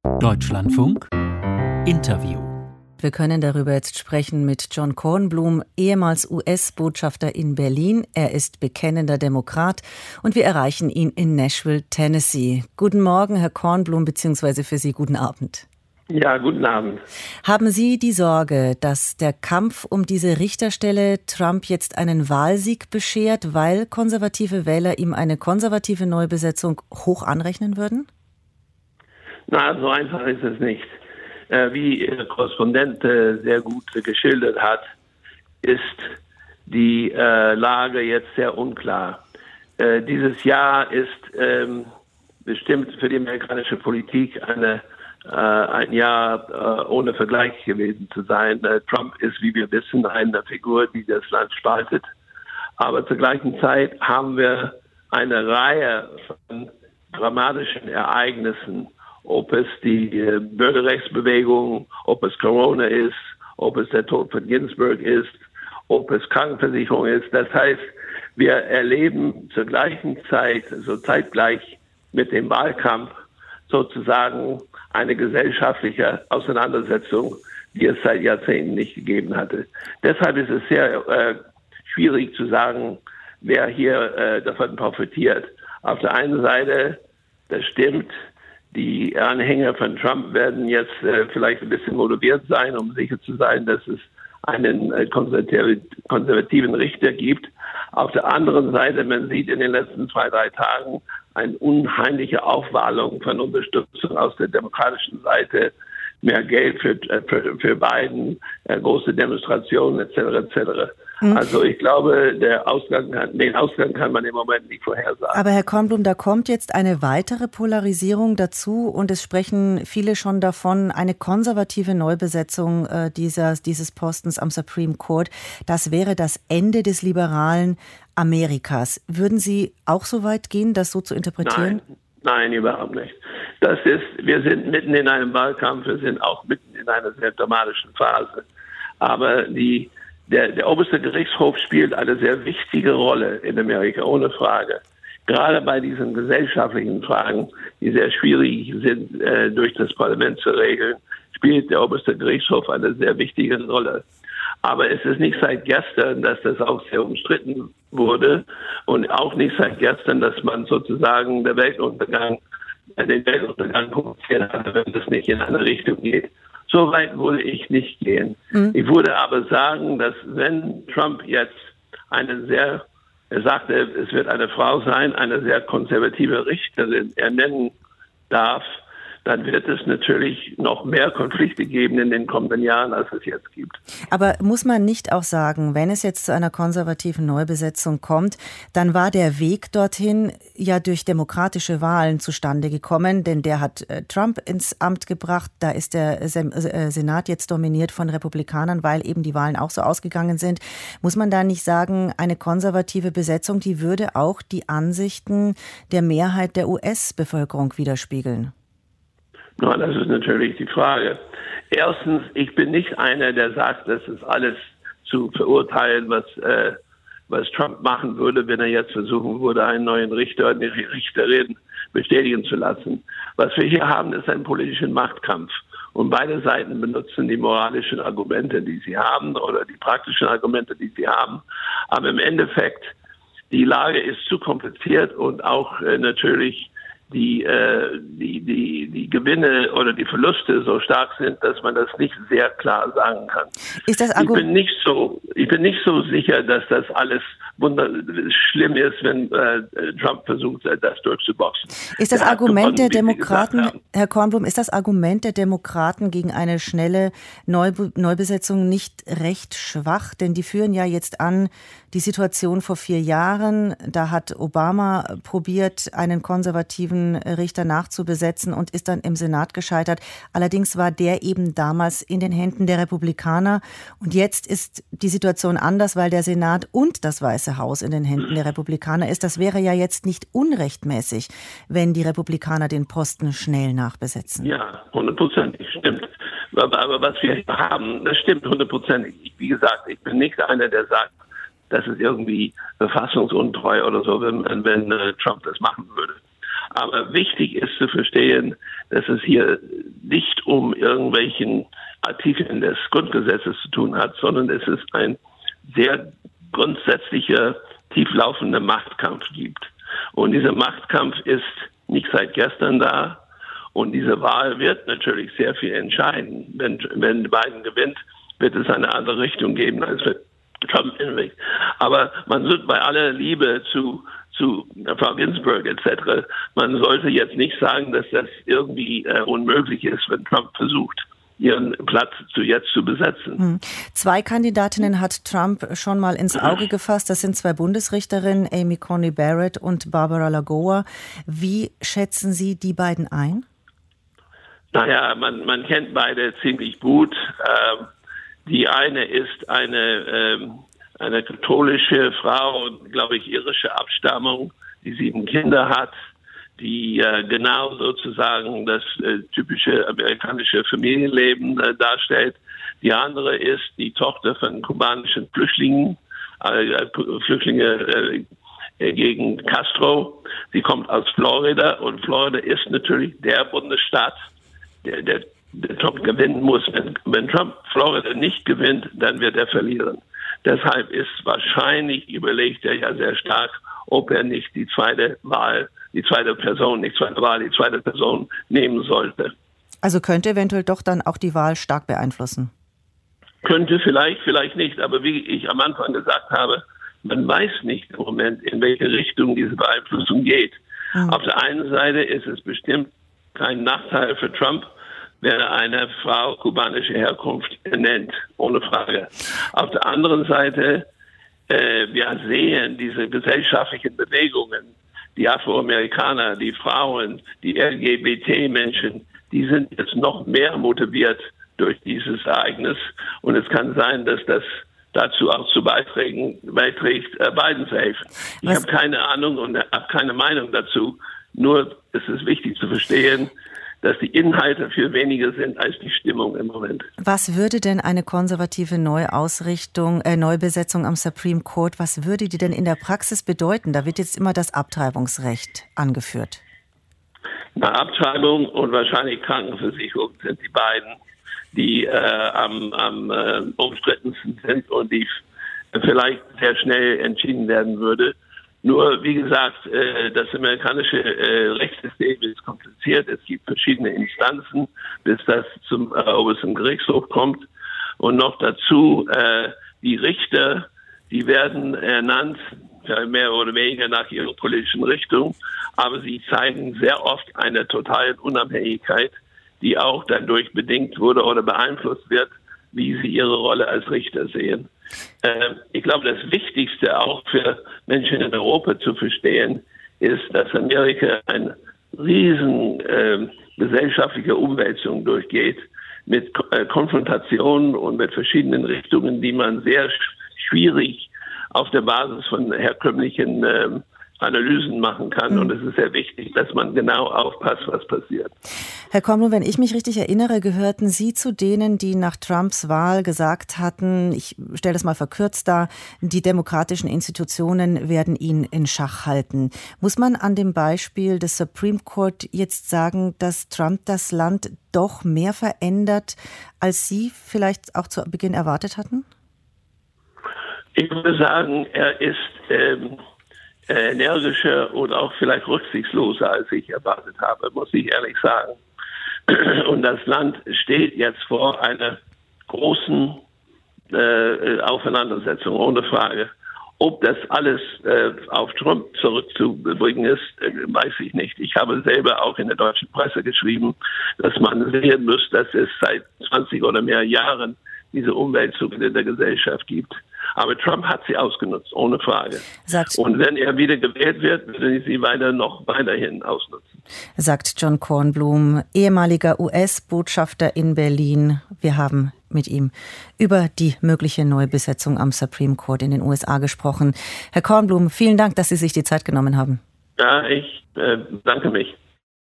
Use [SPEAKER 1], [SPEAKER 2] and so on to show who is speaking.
[SPEAKER 1] Deutschlandfunk Interview.
[SPEAKER 2] Wir können darüber jetzt sprechen mit John Kornblum, ehemals US-Botschafter in Berlin. Er ist bekennender Demokrat und wir erreichen ihn in Nashville, Tennessee. Guten Morgen, Herr Kornblum, beziehungsweise für Sie guten Abend.
[SPEAKER 3] Ja, guten Abend.
[SPEAKER 2] Haben Sie die Sorge, dass der Kampf um diese Richterstelle Trump jetzt einen Wahlsieg beschert, weil konservative Wähler ihm eine konservative Neubesetzung hoch anrechnen würden?
[SPEAKER 3] Na, so einfach ist es nicht. Wie Ihr Korrespondent sehr gut geschildert hat, ist die Lage jetzt sehr unklar. Dieses Jahr ist bestimmt für die amerikanische Politik ein Jahr ohne Vergleich gewesen zu sein. Trump ist, wie wir wissen, eine Figur, die das Land spaltet. Aber zur gleichen Zeit haben wir eine Reihe von dramatischen Ereignissen, ob es die Bürgerrechtsbewegung, ob es Corona ist, ob es der Tod von Ginsburg ist, ob es Krankenversicherung ist. Das heißt, wir erleben zur gleichen Zeit, so zeitgleich mit dem Wahlkampf, sozusagen eine gesellschaftliche Auseinandersetzung, die es seit Jahrzehnten nicht gegeben hatte. Deshalb ist es sehr schwierig zu sagen, wer hier davon profitiert. Auf der einen Seite, das stimmt, die Anhänger von Trump werden jetzt vielleicht ein bisschen motiviert sein, um sicher zu sein, dass es einen konservativen Richter gibt. Auf der anderen Seite, man sieht in den letzten 2-3 Tagen eine unheimliche Aufwallung von Unterstützung aus der demokratischen Seite, mehr Geld für Biden, große Demonstrationen etc. etc. Also ich glaube, den Ausgang kann man im Moment nicht vorhersagen.
[SPEAKER 2] Aber Herr Kornblum, da kommt jetzt eine weitere Polarisierung dazu und es sprechen viele schon davon, eine konservative Neubesetzung dieses Postens am Supreme Court. Das wäre das Ende des liberalen Amerikas. Würden Sie auch so weit gehen, das so zu interpretieren?
[SPEAKER 3] Nein, überhaupt nicht. Wir sind mitten in einem Wahlkampf, wir sind auch mitten in einer sehr dramatischen Phase. Aber der oberste Gerichtshof spielt eine sehr wichtige Rolle in Amerika, ohne Frage. Gerade bei diesen gesellschaftlichen Fragen, die sehr schwierig sind, durch das Parlament zu regeln, spielt der oberste Gerichtshof eine sehr wichtige Rolle. Aber es ist nicht seit gestern, dass das auch sehr umstritten wurde und auch nicht seit gestern, dass man sozusagen den Weltuntergang provoziert hat, wenn das nicht in eine Richtung geht. So weit würde ich nicht gehen. Ich würde aber sagen, dass wenn Trump jetzt er sagte, es wird eine Frau sein, eine sehr konservative Richterin ernennen darf, dann wird es natürlich noch mehr Konflikte geben in den kommenden Jahren, als es jetzt gibt.
[SPEAKER 2] Aber muss man nicht auch sagen, wenn es jetzt zu einer konservativen Neubesetzung kommt, dann war der Weg dorthin ja durch demokratische Wahlen zustande gekommen, denn der hat Trump ins Amt gebracht. Da ist der Senat jetzt dominiert von Republikanern, weil eben die Wahlen auch so ausgegangen sind. Muss man da nicht sagen, eine konservative Besetzung, die würde auch die Ansichten der Mehrheit der US-Bevölkerung widerspiegeln?
[SPEAKER 3] Na, das ist natürlich die Frage. Erstens, ich bin nicht einer, der sagt, das ist alles zu verurteilen, was Trump machen würde, wenn er jetzt versuchen würde, einen neuen Richter, eine Richterin bestätigen zu lassen. Was wir hier haben, ist ein politischer Machtkampf. Und beide Seiten benutzen die moralischen Argumente, die sie haben, oder die praktischen Argumente, die sie haben. Aber im Endeffekt, die Lage ist zu kompliziert und auch natürlich die Gewinne oder die Verluste so stark sind, dass man das nicht sehr klar sagen kann. Ich bin nicht so sicher, dass das alles schlimm ist, wenn Trump versucht, das durchzuboxen.
[SPEAKER 2] Ist das Argument der Demokraten, Herr Kornblum, ist das Argument der Demokraten gegen eine schnelle Neubesetzung nicht recht schwach? Denn die führen ja jetzt an die Situation vor 4 Jahren. Da hat Obama probiert, einen konservativen Richter nachzubesetzen und ist dann im Senat gescheitert. Allerdings war der eben damals in den Händen der Republikaner. Und jetzt ist die Situation anders, weil der Senat und das Weiße Haus in den Händen der Republikaner ist. Das wäre ja jetzt nicht unrechtmäßig, wenn die Republikaner den Posten schnell nachbesetzen.
[SPEAKER 3] Ja, 100%, stimmt. Aber was wir haben, das stimmt 100%. Wie gesagt, ich bin nicht einer, der sagt, das ist irgendwie verfassungsuntreu oder so, wenn Trump das machen würde. Aber wichtig ist zu verstehen, dass es hier nicht um irgendwelchen Artikeln des Grundgesetzes zu tun hat, sondern es ist ein sehr grundsätzlicher, tieflaufender Machtkampf gibt. Und dieser Machtkampf ist nicht seit gestern da. Und diese Wahl wird natürlich sehr viel entscheiden. Wenn Biden gewinnt, wird es eine andere Richtung geben als für Trump. Aber man sollte bei aller Liebe zu Frau Ginsburg etc., man sollte jetzt nicht sagen, dass das irgendwie unmöglich ist, wenn Trump versucht, ihren Platz jetzt zu besetzen.
[SPEAKER 2] 2 Kandidatinnen hat Trump schon mal ins Auge gefasst. Das sind 2 Bundesrichterinnen, Amy Coney Barrett und Barbara Lagoa. Wie schätzen Sie die beiden ein?
[SPEAKER 3] Naja, man kennt beide ziemlich gut. Die eine ist eine katholische Frau, glaube ich, irische Abstammung, die 7 Kinder hat, die genau sozusagen das typische amerikanische Familienleben darstellt. Die andere ist die Tochter von kubanischen Flüchtlingen, Flüchtlinge gegen Castro. Sie kommt aus Florida und Florida ist natürlich der Bundesstaat, der Trump gewinnen muss. Wenn Trump Florida nicht gewinnt, dann wird er verlieren. Deshalb ist wahrscheinlich, überlegt er ja sehr stark, ob er nicht die zweite Person nehmen sollte.
[SPEAKER 2] Also könnte eventuell doch dann auch die Wahl stark beeinflussen?
[SPEAKER 3] Könnte vielleicht nicht. Aber wie ich am Anfang gesagt habe, man weiß nicht im Moment, in welche Richtung diese Beeinflussung geht. Auf der einen Seite ist es bestimmt kein Nachteil für Trump, wenn er eine Frau kubanischer Herkunft nennt, ohne Frage. Auf der anderen Seite, wir sehen diese gesellschaftlichen Bewegungen, die Afroamerikaner, die Frauen, die LGBT-Menschen, die sind jetzt noch mehr motiviert durch dieses Ereignis. Und es kann sein, dass das dazu auch beiträgt, Biden zu helfen. Ich habe keine Ahnung und habe keine Meinung dazu. Nur ist es wichtig zu verstehen, dass die Inhalte viel weniger sind als die Stimmung im Moment.
[SPEAKER 2] Was würde denn eine konservative Neubesetzung am Supreme Court, was würde die denn in der Praxis bedeuten? Da wird jetzt immer das Abtreibungsrecht angeführt.
[SPEAKER 3] Abtreibung und wahrscheinlich Krankenversicherung sind die beiden, die am umstrittensten sind und die vielleicht sehr schnell entschieden werden würde. Nur, wie gesagt, das amerikanische Rechtssystem ist kompliziert. Es gibt verschiedene Instanzen, bis das zum obersten Gerichtshof kommt. Und noch dazu, die Richter, die werden ernannt, mehr oder weniger nach ihrer politischen Richtung. Aber sie zeigen sehr oft eine totale Unabhängigkeit, die auch dadurch bedingt wurde oder beeinflusst wird, wie sie ihre Rolle als Richter sehen. Ich glaube, das Wichtigste auch für Menschen in Europa zu verstehen, ist, dass Amerika eine riesen gesellschaftliche Umwälzung durchgeht mit Konfrontationen und mit verschiedenen Richtungen, die man sehr schwierig auf der Basis von herkömmlichen Analysen machen kann. Und es ist sehr wichtig, dass man genau aufpasst, was passiert.
[SPEAKER 2] Herr Kornblum, wenn ich mich richtig erinnere, gehörten Sie zu denen, die nach Trumps Wahl gesagt hatten, ich stelle das mal verkürzt dar, die demokratischen Institutionen werden ihn in Schach halten. Muss man an dem Beispiel des Supreme Court jetzt sagen, dass Trump das Land doch mehr verändert, als Sie vielleicht auch zu Beginn erwartet hatten?
[SPEAKER 3] Ich würde sagen, er ist energischer und auch vielleicht rücksichtsloser, als ich erwartet habe, muss ich ehrlich sagen. Und das Land steht jetzt vor einer großen Auseinandersetzung, ohne Frage. Ob das alles auf Trump zurückzubringen ist, weiß ich nicht. Ich habe selber auch in der deutschen Presse geschrieben, dass man sehen muss, dass es seit 20 oder mehr Jahren diese Umwälzungen in der Gesellschaft gibt. Aber Trump hat sie ausgenutzt, ohne Frage. Und wenn er wieder gewählt wird, werden sie weiterhin ausnutzen.
[SPEAKER 2] Sagt John Kornblum, ehemaliger US-Botschafter in Berlin. Wir haben mit ihm über die mögliche Neubesetzung am Supreme Court in den USA gesprochen. Herr Kornblum, vielen Dank, dass Sie sich die Zeit genommen haben.
[SPEAKER 3] Ja, ich danke mich.